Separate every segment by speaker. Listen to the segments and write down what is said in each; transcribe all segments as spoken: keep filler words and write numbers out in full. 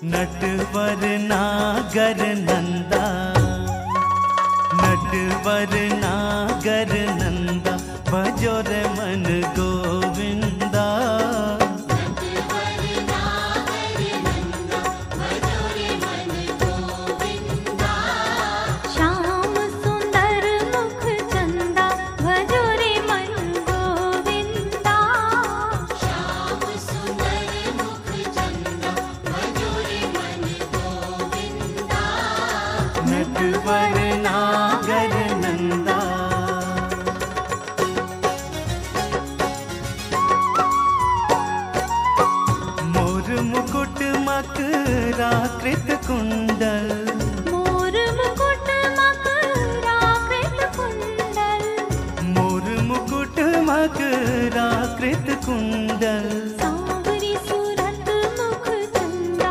Speaker 1: नटवर नागर नंदा, नटवर नागर नंदा, भजो रे मन गोविंदा।
Speaker 2: नटवर नागर नंदा, भजो रे मन गोविंदा।
Speaker 3: श्याम सुंदर मुख चंदा, भजो रे मन गोविंदा।
Speaker 2: श्याम सुंदर मुख चंदा, भजो रे मन गोविंदा।
Speaker 1: नटवर नागर नंदा। मोर मुकुट मकराकृत कुंडल,
Speaker 3: मोर मुकुट मकराकृत कुंडल।
Speaker 1: मोर मुकुट मकराकृत कुंडल।
Speaker 3: सांवरी सूरत मुख चंदा,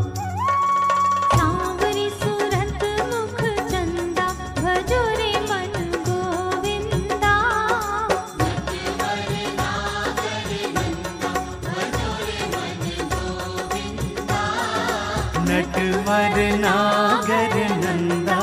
Speaker 3: सांवरी सूरत मुख चंदा, भजो रे मन गोविंदा।
Speaker 2: नटवर नागर नंदा, भजो रे मन गोविंदा।
Speaker 1: नटवर नागर नंदा।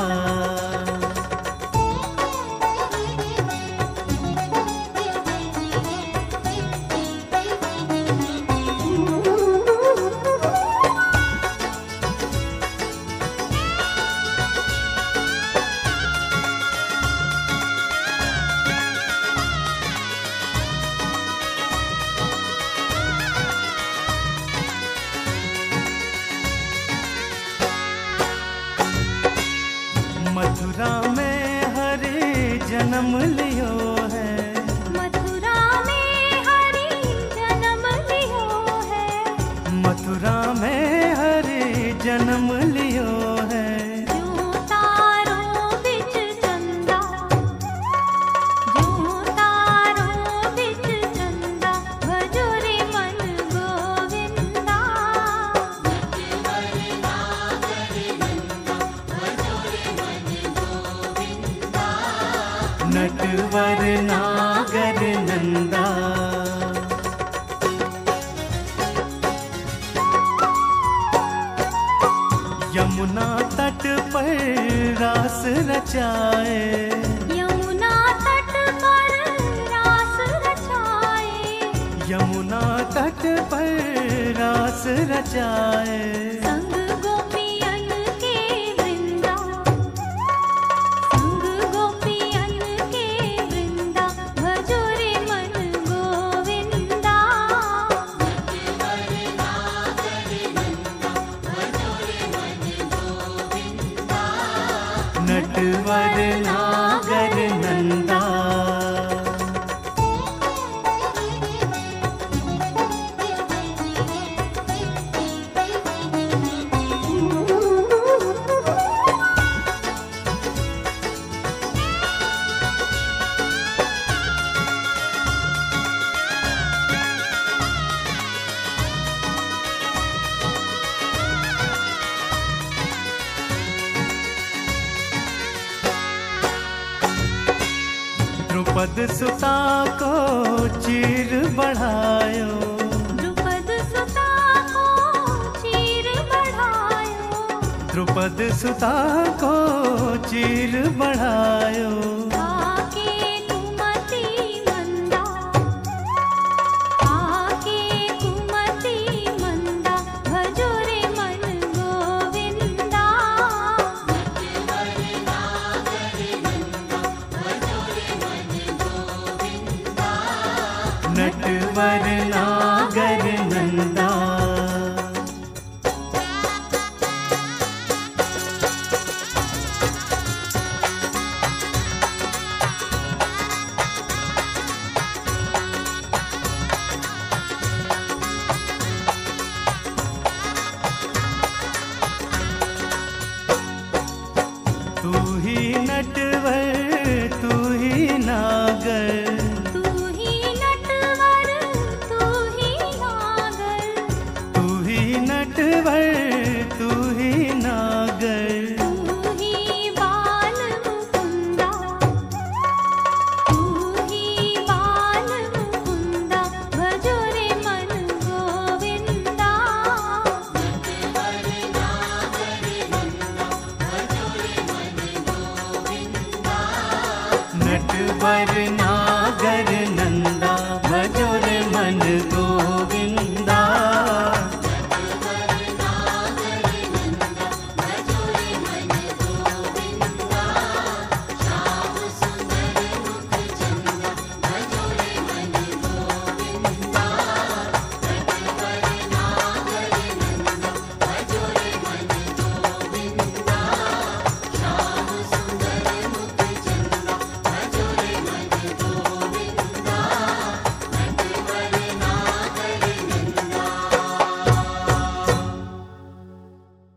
Speaker 1: मथुरा में हरे जन्म लियो है,
Speaker 3: मथुरा में हरि जन्म लियो है।
Speaker 1: मथुरा में हरे जन्म लियो है।
Speaker 3: जो तारों बिच चंदा, जो तारों बिच चंदा, भजो रे मन गोविंदा।
Speaker 2: नटवर नागर नंदा, भजो रे मन गोविंदा।
Speaker 1: नटवर नागर नंदा। यमुना तट पर रास रचाए,
Speaker 3: यमुना तट पर रास रचाए।
Speaker 1: यमुना तट पर रास रचाए।
Speaker 3: संग गोपियन के वृंदा, संग गोपियन के वृंदा, भजो रे मन गोविंदा।
Speaker 2: नटवर नागर नंदा, भजो रे मन गोविंदा।
Speaker 1: नटवर नागर नंदा। द्रुपद सुता को चीर बढ़ायो,
Speaker 3: द्रुपद सुता को चीर बढ़ायो।
Speaker 1: द्रुपद सुता को चीर बढ़ायो।